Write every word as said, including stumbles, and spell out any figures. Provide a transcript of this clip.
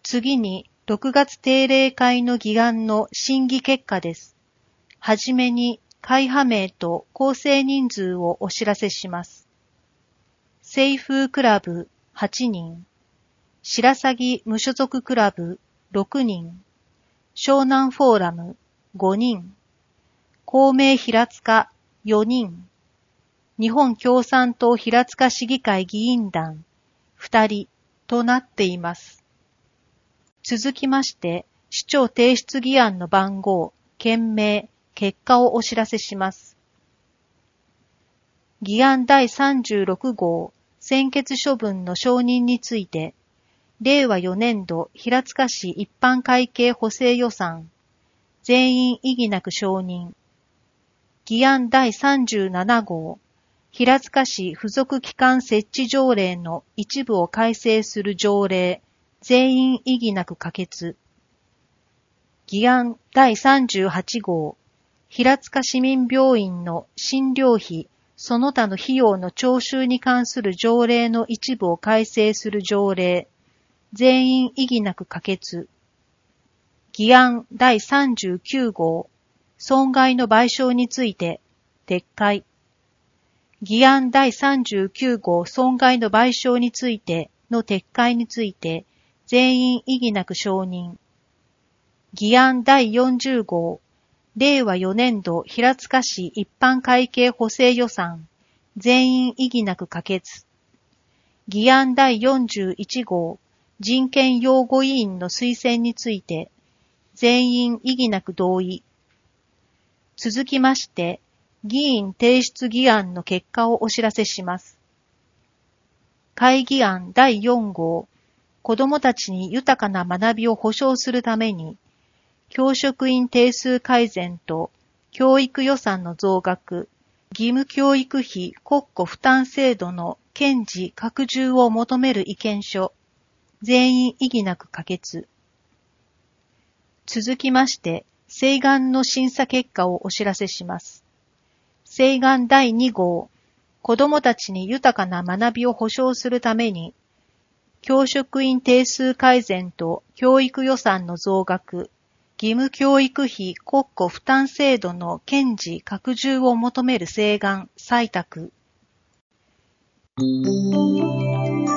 次に、ろくがつ定例会の議案の審議結果です。はじめに、会派名と構成人数をお知らせします。清風クラブはちにん、白鷺無所属クラブろくにん、湘南フォーラムごにん、公明平塚よにん、日本共産党平塚市議会議員団ふたりとなっています。続きまして、市長提出議案の番号、件名、結果をお知らせします。議案だいさんじゅうろく号、専決処分の承認について、れいわよねんど平塚市一般会計補正予算、全員異議なく承認。議案だいさんじゅうなな号、平塚市付属機関設置条例の一部を改正する条例、全員異議なく可決。議案だいさんじゅうはち号、平塚市民病院の診療費、その他の費用の徴収に関する条例の一部を改正する条例、全員異議なく可決。議案だいさんじゅうきゅう号、損害の賠償について、撤回。議案だいさんじゅうきゅう号損害の賠償についての撤回について、全員異議なく承認。議案だいよんじゅう号、れいわよねんど平塚市一般会計補正予算、全員異議なく可決。議案だいよんじゅういち号、人権擁護委員の推薦について、全員異議なく同意。続きまして、議員提出議案の結果をお知らせします。会議案だいよん号、子どもたちに豊かな学びを保障するために、教職員定数改善と教育予算の増額、義務教育費国庫負担制度の堅持拡充を求める意見書、全員異議なく可決。続きまして、請願の審査結果をお知らせします。請願だいに号、子どもたちに豊かな学びを保障するために、教職員定数改善と教育予算の増額、義務教育費国庫負担制度の堅持拡充を求める請願採択。